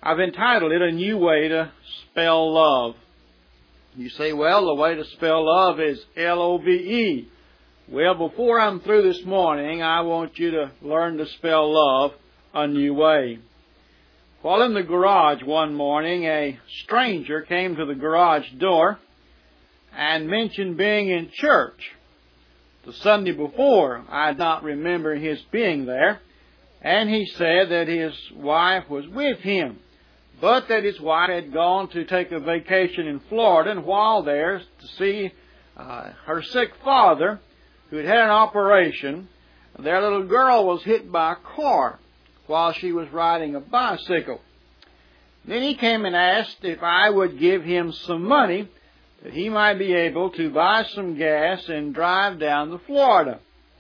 I've entitled it, A New Way to Spell Love. You say, well, the way to spell love is L-O-V-E. Well, before I'm through this morning, I want you to learn to spell love a new way. While in the garage one morning, a stranger came to the garage door and mentioned being in church. The Sunday before, I did not remember his being there, and he said that his wife was with him, but that his wife had gone to take a vacation in Florida, and while there to see her sick father, who had had an operation, their little girl was hit by a car while she was riding a bicycle. Then he came and asked if I would give him some money that he might be able to buy some gas and drive down to Florida.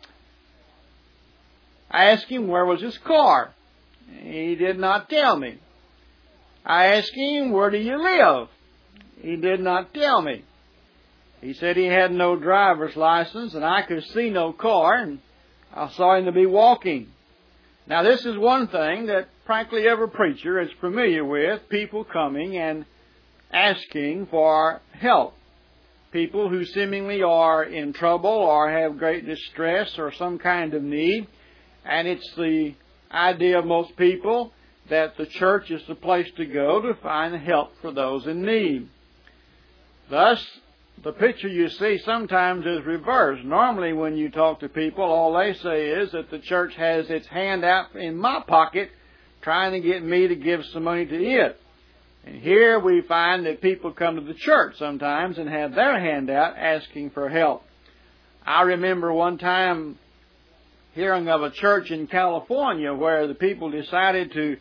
I asked him where was his car. He did not tell me. I asked him, where do you live? He did not tell me. He said he had no driver's license and I could see no car, and I saw him to be walking. Now this is one thing that practically every preacher is familiar with, people coming and asking for help. People who seemingly are in trouble or have great distress or some kind of need. And it's the idea of most people that the church is the place to go to find help for those in need. Thus, the picture you see sometimes is reversed. Normally when you talk to people, all they say is that the church has its hand out in my pocket trying to get me to give some money to it. And here we find that people come to the church sometimes and have their hand out asking for help. I remember one time hearing of a church in California where the people decided to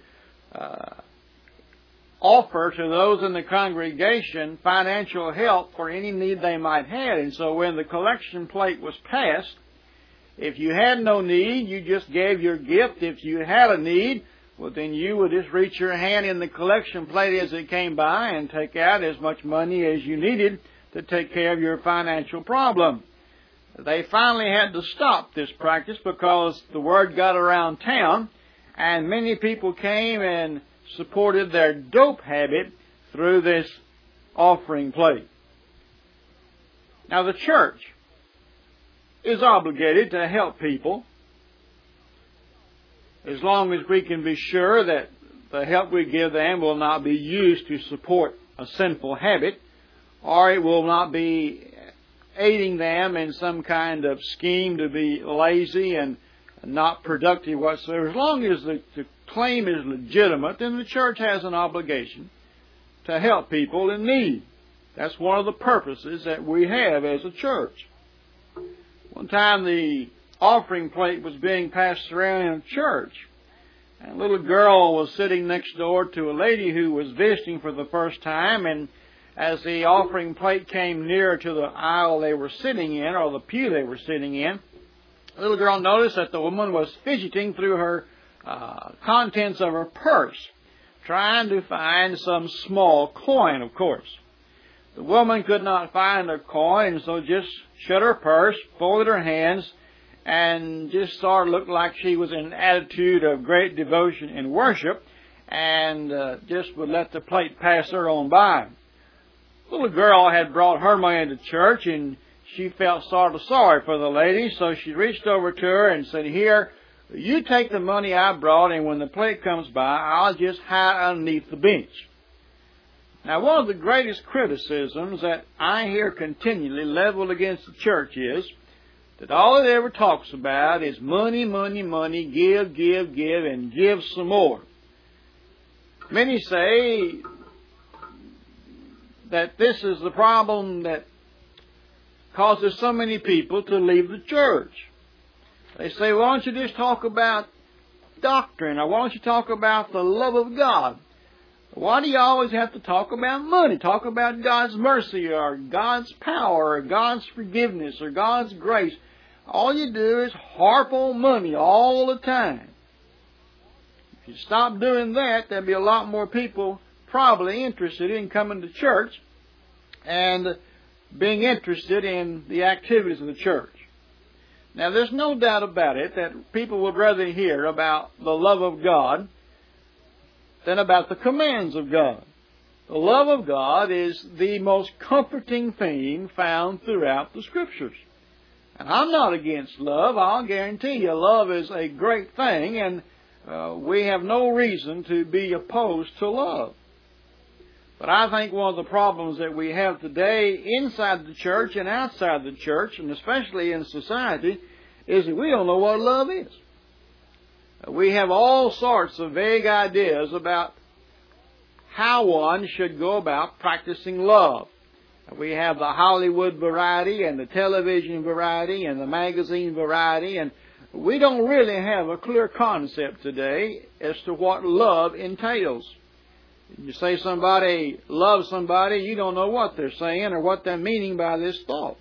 offer to those in the congregation financial help for any need they might have. And so when the collection plate was passed, if you had no need, you just gave your gift. If you had a need, well, then you would just reach your hand in the collection plate as it came by and take out as much money as you needed to take care of your financial problem. They finally had to stop this practice because the word got around town and many people came and supported their dope habit through this offering plate. Now the church is obligated to help people as long as we can be sure that the help we give them will not be used to support a sinful habit, or it will not be aiding them in some kind of scheme to be lazy and not productive whatsoever. As long as the claim is legitimate, then the church has an obligation to help people in need. That's one of the purposes that we have as a church. One time the offering plate was being passed around in a church, and a little girl was sitting next door to a lady who was visiting for the first time, and as the offering plate came nearer to the aisle they were sitting in, or the pew they were sitting in, the little girl noticed that the woman was fidgeting through her contents of her purse, trying to find some small coin, of course. The woman could not find a coin, and so just shut her purse, folded her hands, and just sort of looked like she was in an attitude of great devotion and worship, and just would let the plate pass her on by. The little girl had brought her money to church, and she felt sort of sorry for the lady, so she reached over to her and said, "Here, you take the money I brought, and when the plate comes by, I'll just hide underneath the bench." Now, one of the greatest criticisms that I hear continually leveled against the church is that all it ever talks about is money, money, money, give, give, give, and give some more. Many say that this is the problem that causes so many people to leave the church. They say, why don't you just talk about doctrine, or why don't you talk about the love of God? Why do you always have to talk about money? Talk about God's mercy, or God's power, or God's forgiveness, or God's grace. All you do is harp on money all the time. If you stop doing that, there'll be a lot more people probably interested in coming to church and being interested in the activities of the church. Now, there's no doubt about it that people would rather hear about the love of God than about the commands of God. The love of God is the most comforting theme found throughout the Scriptures. And I'm not against love. I'll guarantee you love is a great thing, and we have no reason to be opposed to love. But I think one of the problems that we have today inside the church and outside the church, and especially in society, is that we don't know what love is. We have all sorts of vague ideas about how one should go about practicing love. We have the Hollywood variety and the television variety and the magazine variety, and we don't really have a clear concept today as to what love entails. You say somebody loves somebody, you don't know what they're saying or what they're meaning by this thought.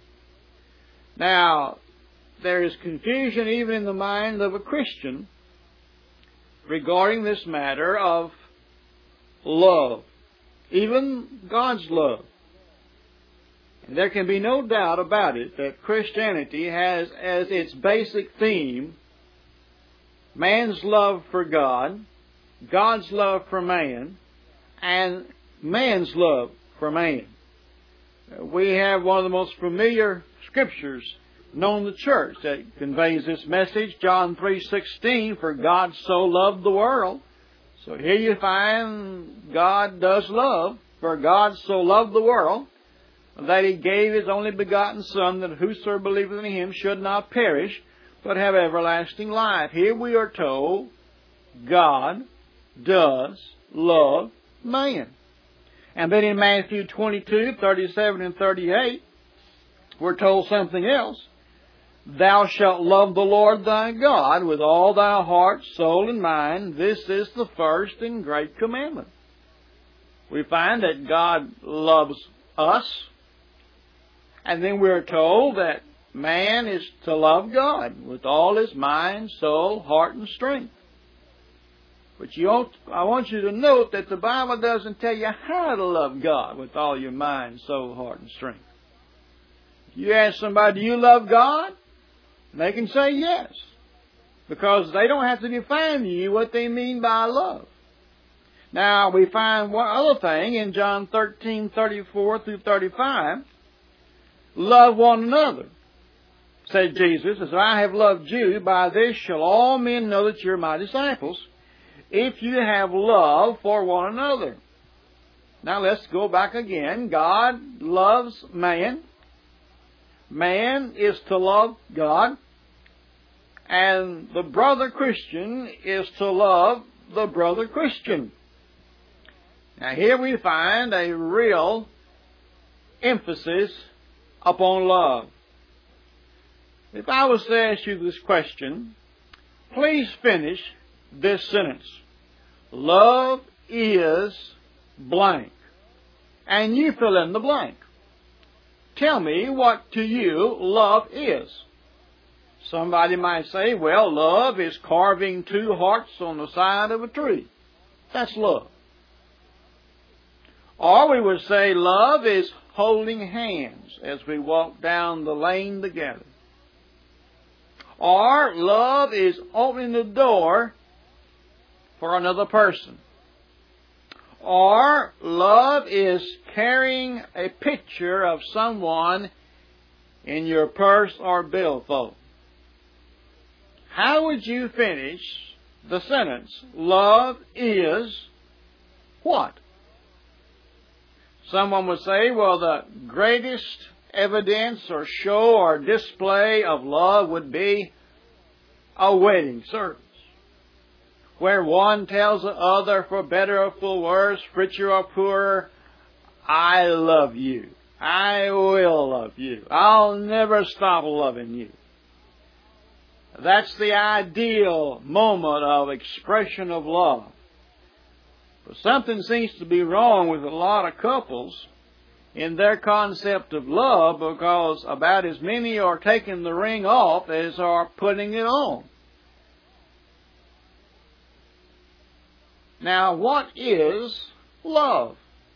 Now, there is confusion even in the mind of a Christian regarding this matter of love, even God's love. And there can be no doubt about it that Christianity has as its basic theme man's love for God, God's love for man, and man's love for man. We have one of the most familiar scriptures known to the church that conveys this message, John 3:16, for God so loved the world. So here you find God does love, for God so loved the world that He gave His only begotten Son, that whosoever believeth in Him should not perish, but have everlasting life. Here we are told God does love man. And then in Matthew 22:37 and 38, we're told something else. Thou shalt love the Lord thy God with all thy heart, soul, and mind. This is the first and great commandment. We find that God loves us. And then we're told that man is to love God with all his mind, soul, heart, and strength. But I want you to note that the Bible doesn't tell you how to love God with all your mind, soul, heart, and strength. You ask somebody, do you love God? They can say yes, because they don't have to define to you what they mean by love. Now, we find one other thing in John 13:34 through 35. Love one another, said Jesus, as I have loved you, by this shall all men know that you're my disciples, if you have love for one another. Now let's go back again. God loves man. Man is to love God. And the brother Christian is to love the brother Christian. Now here we find a real emphasis upon love. If I was to ask you this question, please finish this sentence. Love is blank. And you fill in the blank. Tell me what to you love is. Somebody might say, well, love is carving two hearts on the side of a tree. That's love. Or we would say love is holding hands as we walk down the lane together. Or love is opening the door for another person. Or love is carrying a picture of someone in your purse or billfold. How would you finish the sentence? Love is what? Someone would say, well, the greatest evidence or show or display of love would be a wedding service, where one tells the other, for better or for worse, richer or poorer, I love you. I will love you. I'll never stop loving you. That's the ideal moment of expression of love. But something seems to be wrong with a lot of couples in their concept of love, because about as many are taking the ring off as are putting it on. Now, what is love?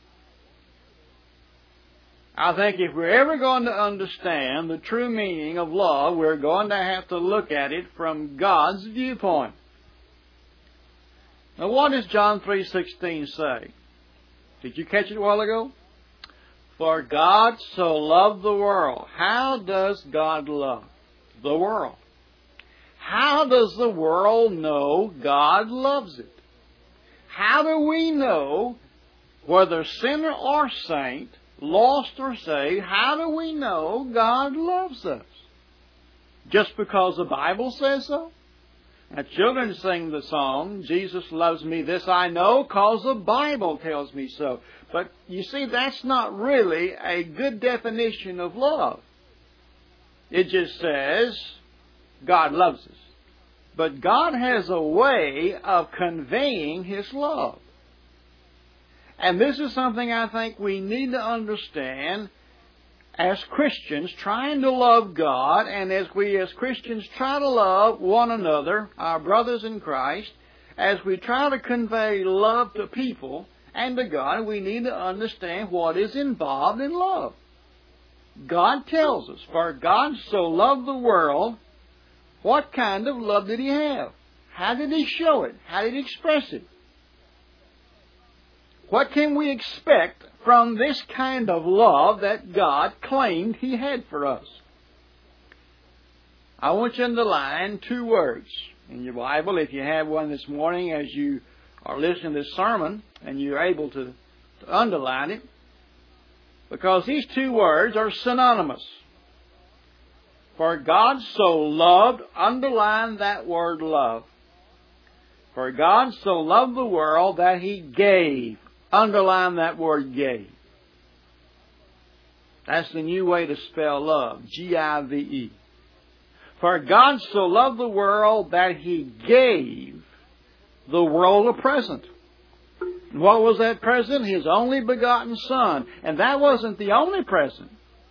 I think if we're ever going to understand the true meaning of love, we're going to have to look at it from God's viewpoint. Now what does John 3:16 say? Did you catch it a while ago? For God so loved the world. How does God love the world? How does the world know God loves it? How do we know, whether sinner or saint, lost or saved, how do we know God loves us? Just because the Bible says so? Now, children sing the song, Jesus loves me, this I know, because the Bible tells me so. But you see, that's not really a good definition of love. It just says, God loves us. But God has a way of conveying His love. And this is something I think we need to understand as Christians, trying to love God, and as we as Christians try to love one another, our brothers in Christ, as we try to convey love to people and to God, we need to understand what is involved in love. God tells us, for God so loved the world. What kind of love did He have? How did He show it? How did He express it? What can we expect from this kind of love that God claimed He had for us? I want you to underline two words in your Bible, if you have one this morning as you are listening to this sermon and you're able to underline it, because these two words are synonymous. For God so loved, underline that word love. For God so loved the world that He gave. Underline that word gave. That's the new way to spell love. G-I-V-E. For God so loved the world that He gave the world a present. And what was that present? His only begotten Son. And that wasn't the only present.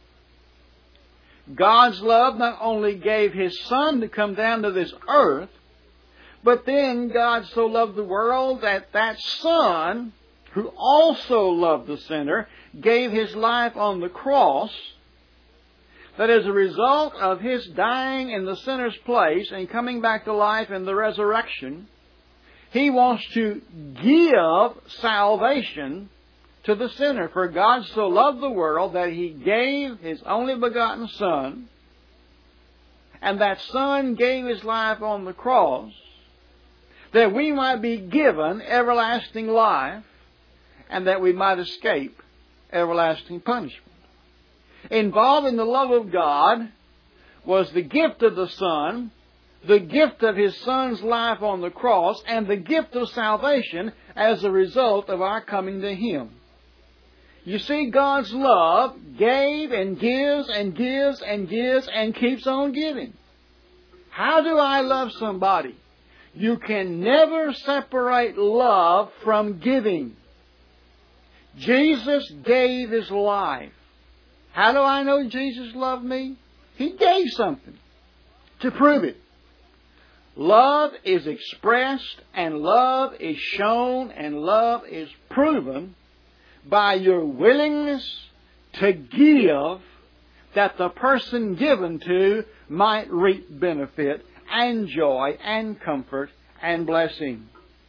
God's love not only gave His Son to come down to this earth, but then God so loved the world that that Son, who also loved the sinner, gave His life on the cross, that as a result of His dying in the sinner's place and coming back to life in the resurrection, He wants to give salvation to the sinner. For God so loved the world that He gave His only begotten Son, and that Son gave His life on the cross, that we might be given everlasting life, and that we might escape everlasting punishment. Involved in the love of God was the gift of the Son, the gift of His Son's life on the cross, and the gift of salvation as a result of our coming to Him. You see, God's love gave and gives and gives and gives and keeps on giving. How do I love somebody? You can never separate love from giving. Jesus gave His life. How do I know Jesus loved me? He gave something to prove it. Love is expressed and love is shown and love is proven by your willingness to give, that the person given to might reap benefit and joy and comfort and blessing.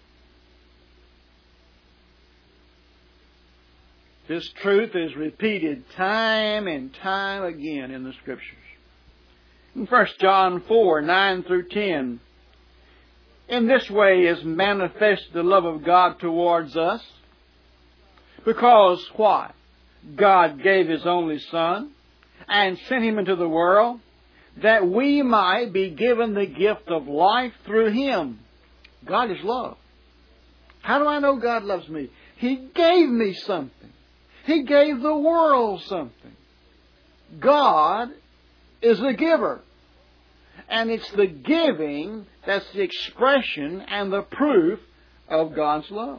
This truth is repeated time and time again in the Scriptures. In 1 John 4, 9 through 10, in this way is manifest the love of God towards us, because why? God gave His only Son and sent Him into the world that we might be given the gift of life through Him. God is love. How do I know God loves me? He gave me something. He gave the world something. God is a giver. And it's the giving that's the expression and the proof of God's love.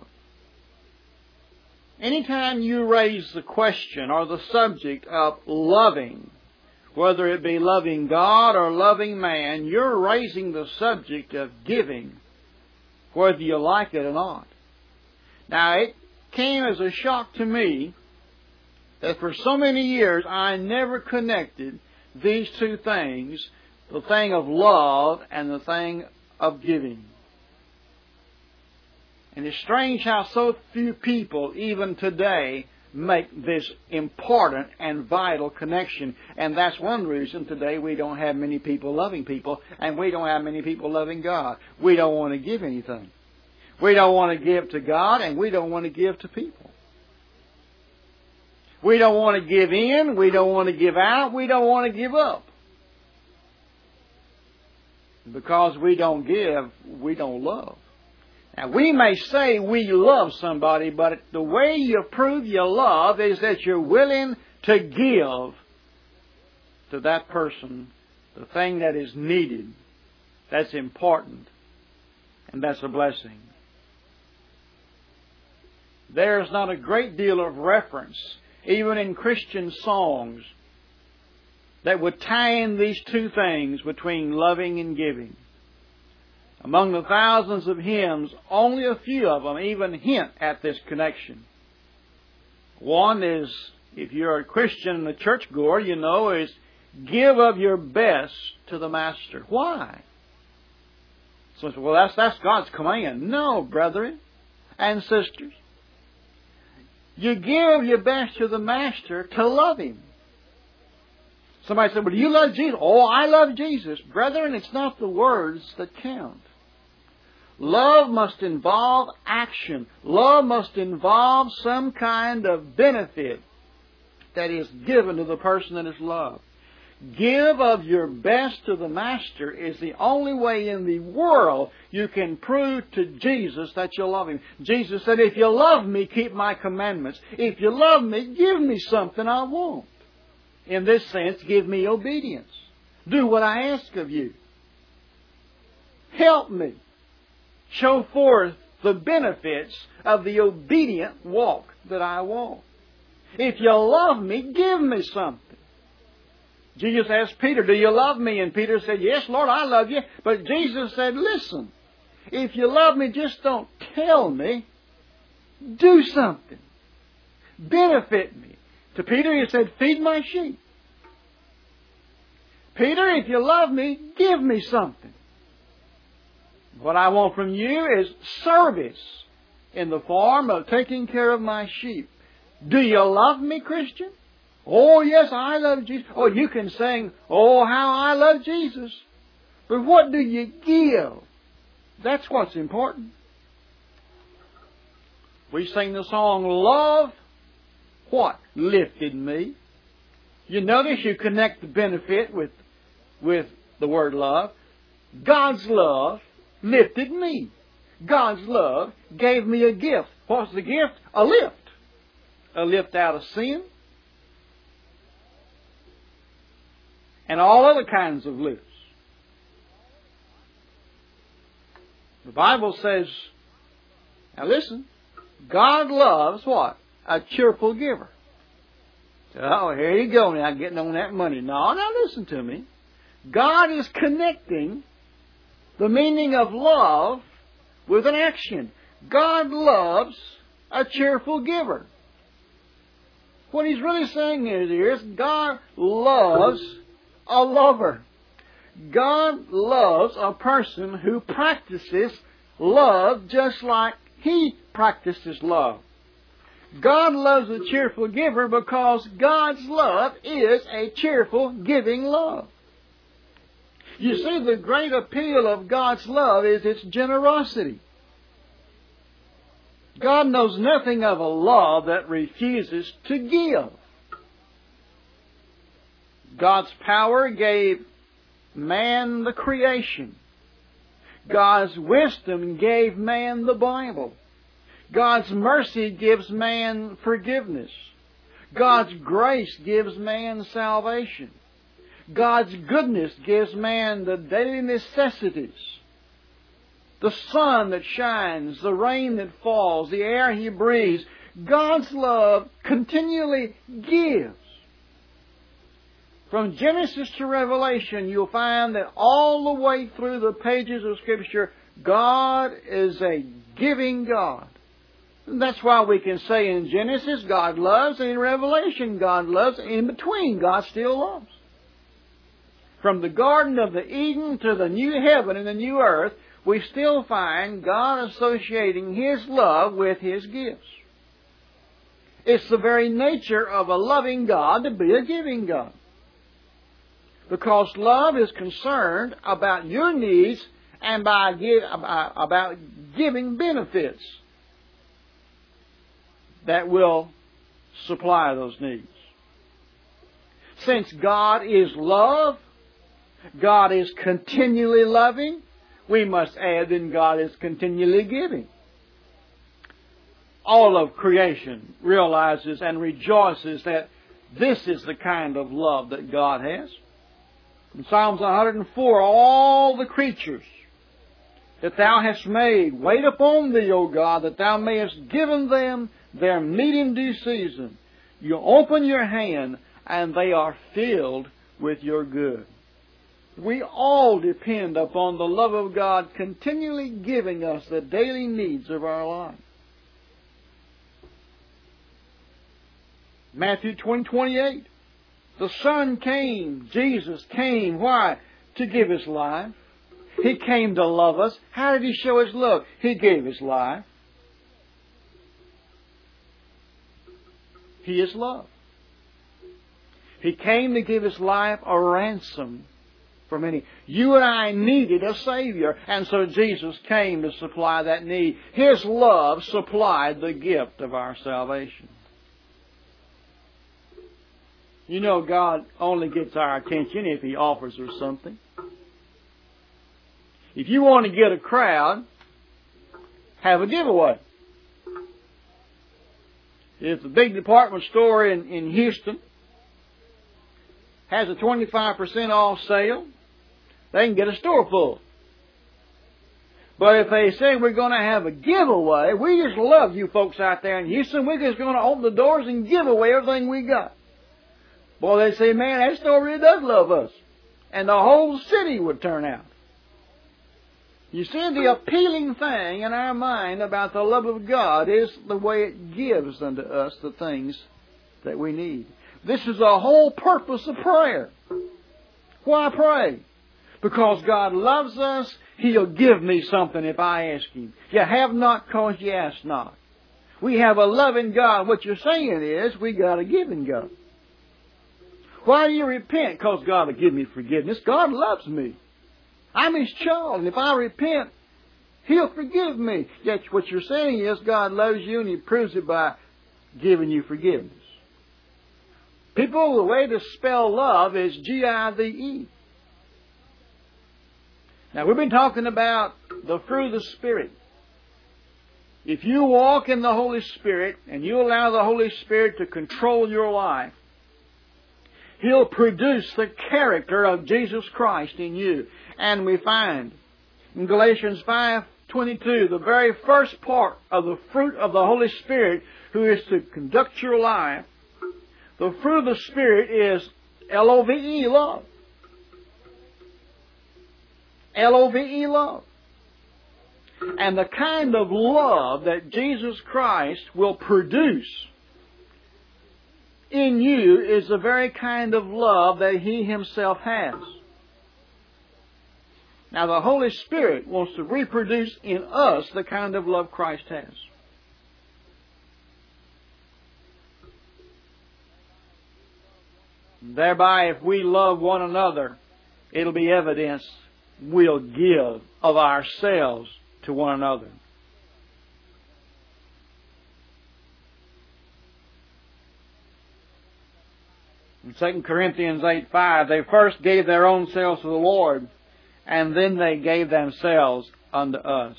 Anytime you raise the question or the subject of loving, whether it be loving God or loving man, you're raising the subject of giving, whether you like it or not. Now, it came as a shock to me that for so many years I never connected these two things, the thing of love and the thing of giving. And it's strange how so few people, even today, make this important and vital connection. And that's one reason today we don't have many people loving people, and we don't have many people loving God. We don't want to give anything. We don't want to give to God, and we don't want to give to people. We don't want to give in, we don't want to give out, we don't want to give up. Because we don't give, we don't love. Now, we may say we love somebody, but the way you prove your love is that you're willing to give to that person the thing that is needed, that's important, and that's a blessing. There's not a great deal of reference, even in Christian songs, that would tie in these two things between loving and giving. Among the thousands of hymns, only a few of them even hint at this connection. One is, if you're a Christian and a churchgoer, you know, is give of your best to the Master. Why? So, well, that's God's command. No, brethren and sisters. You give your best to the Master to love Him. Somebody said, well, do you love Jesus? Oh, I love Jesus. Brethren, it's not the words that count. Love must involve action. Love must involve some kind of benefit that is given to the person that is loved. Give of your best to the Master is the only way in the world you can prove to Jesus that you love Him. Jesus said, if you love me, keep my commandments. If you love me, give me something I want. In this sense, give me obedience. Do what I ask of you. Help me. Show forth the benefits of the obedient walk that I walk. If you love me, give me something. Jesus asked Peter, do you love me? And Peter said, yes, Lord, I love you. But Jesus said, listen, if you love me, just don't tell me. Do something. Benefit me. To Peter, He said, feed my sheep. Peter, if you love me, give me something. What I want from you is service in the form of taking care of my sheep. Do you love me, Christian? Oh, yes, I love Jesus. Oh, you can sing, oh, how I love Jesus. But what do you give? That's what's important. We sing the song, Love, what? Lifted me. You notice you connect the benefit with the word love. God's love lifted me. God's love gave me a gift. What's the gift? A lift. A lift out of sin. And all other kinds of lifts. The Bible says, now listen, God loves what? A cheerful giver. Oh, here you go now, getting on that money. No, now listen to me. God is connecting the meaning of love with an action. God loves a cheerful giver. What He's really saying is God loves a lover. God loves a person who practices love just like He practices love. God loves a cheerful giver because God's love is a cheerful giving love. You see, the great appeal of God's love is its generosity. God knows nothing of a love that refuses to give. God's power gave man the creation. God's wisdom gave man the Bible. God's mercy gives man forgiveness. God's grace gives man salvation. God's goodness gives man the daily necessities. The sun that shines, the rain that falls, the air he breathes. God's love continually gives. From Genesis to Revelation, you'll find that all the way through the pages of Scripture, God is a giving God. And that's why we can say in Genesis, God loves, and in Revelation, God loves, and in between, God still loves. From the Garden of the Eden to the new heaven and the new earth, we still find God associating His love with His gifts. It's the very nature of a loving God to be a giving God. Because love is concerned about your needs and about giving benefits that will supply those needs. Since God is love, God is continually loving, we must add that God is continually giving. All of creation realizes and rejoices that this is the kind of love that God has. In Psalms 104, all the creatures that Thou hast made wait upon Thee, O God, that Thou mayest given them their meat in due season. You open your hand, and they are filled with your good. We all depend upon the love of God continually giving us the daily needs of our life. Matthew 20:28. The Son came, Jesus came. Why? To give His life. He came to love us. How did He show His love? He gave His life. He is love. He came to give His life a ransom for many. You and I needed a Savior, and so Jesus came to supply that need. His love supplied the gift of our salvation. You know, God only gets our attention if He offers us something. If you want to get a crowd, have a giveaway. If the big department store in Houston has a 25% off sale, they can get a store full. But if they say we're going to have a giveaway, we just love you folks out there in Houston, we're just going to open the doors and give away everything we got. Boy, they say, man, that store really does love us. And the whole city would turn out. You see, the appealing thing in our mind about the love of God is the way it gives unto us the things that we need. This is the whole purpose of prayer. Why pray? Because God loves us. He'll give me something if I ask Him. You have not because you ask not. We have a loving God. What you're saying is we got a giving God. Why do you repent? Because God will give me forgiveness. God loves me. I'm His child, and if I repent, He'll forgive me. Yet what you're saying is God loves you, and He proves it by giving you forgiveness. People, the way to spell love is G-I-V-E. Now, we've been talking about the fruit of the Spirit. If you walk in the Holy Spirit, and you allow the Holy Spirit to control your life, He'll produce the character of Jesus Christ in you. And we find in Galatians 5:22, the very first part of the fruit of the Holy Spirit who is to conduct your life, the fruit of the Spirit is L-O-V-E, love. L-O-V-E, love. And the kind of love that Jesus Christ will produce in you is the very kind of love that He Himself has. Now, the Holy Spirit wants to reproduce in us the kind of love Christ has. Thereby, if we love one another, it'll be evidence we'll give of ourselves to one another. In 2 Corinthians 8:5, they first gave their own selves to the Lord, and then they gave themselves unto us.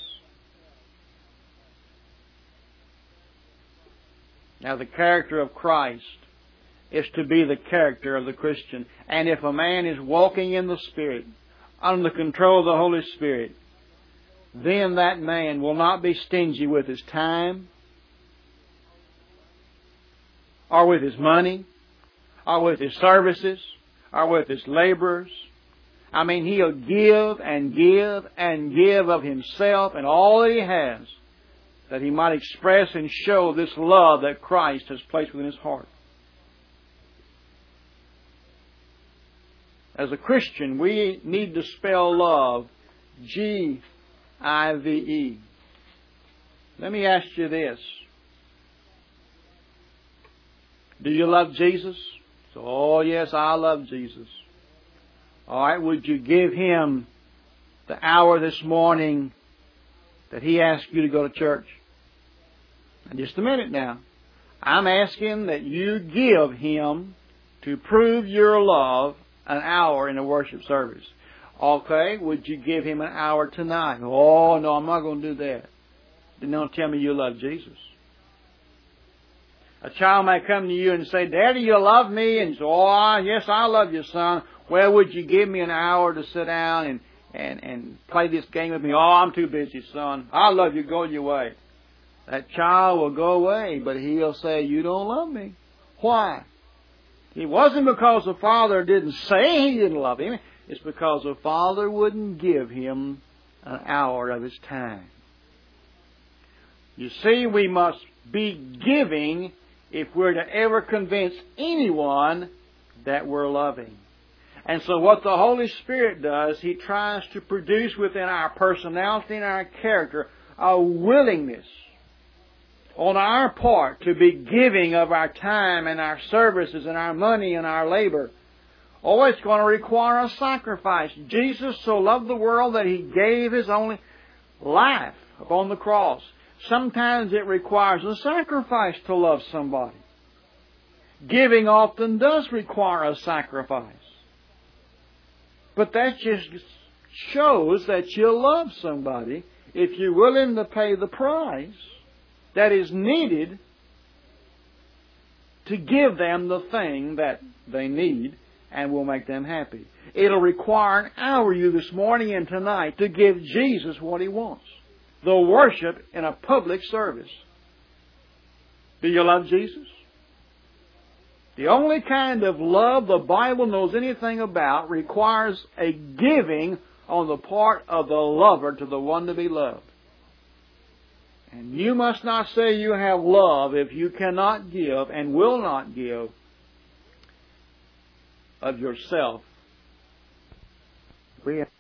Now, the character of Christ is to be the character of the Christian. And if a man is walking in the Spirit, under the control of the Holy Spirit, then that man will not be stingy with his time, or with his money, or with his services, or with his laborers. I mean, he'll give and give and give of himself and all that he has, that he might express and show this love that Christ has placed within his heart. As a Christian, we need to spell love G-L-O-V-E. I-V-E. Let me ask you this. Do you love Jesus? So, oh yes, I love Jesus. All right, would you give Him the hour this morning that He asked you to go to church? And just a minute now. I'm asking that you give Him, to prove your love, an hour in the worship service. Okay, would you give Him an hour tonight? Oh, no, I'm not going to do that. Then don't tell me you love Jesus. A child may come to you and say, Daddy, you love me? And say, oh, yes, I love you, son. Well, would you give me an hour to sit down and play this game with me? Oh, I'm too busy, son. I love you. Go your way. That child will go away, but he'll say, you don't love me. Why? It wasn't because the father didn't say he didn't love him. It's because the father wouldn't give him an hour of his time. You see, we must be giving if we're to ever convince anyone that we're loving. And so what the Holy Spirit does, He tries to produce within our personality and our character a willingness on our part to be giving of our time and our services and our money and our labor. Oh, it's going to require a sacrifice. Jesus so loved the world that He gave His only life upon the cross. Sometimes it requires a sacrifice to love somebody. Giving often does require a sacrifice. But that just shows that you love somebody if you're willing to pay the price that is needed to give them the thing that they need and will make them happy. It'll require an hour you this morning and tonight to give Jesus what He wants. The worship in a public service. Do you love Jesus? The only kind of love the Bible knows anything about requires a giving on the part of the lover to the one to be loved. And you must not say you have love if you cannot give and will not give of yourself.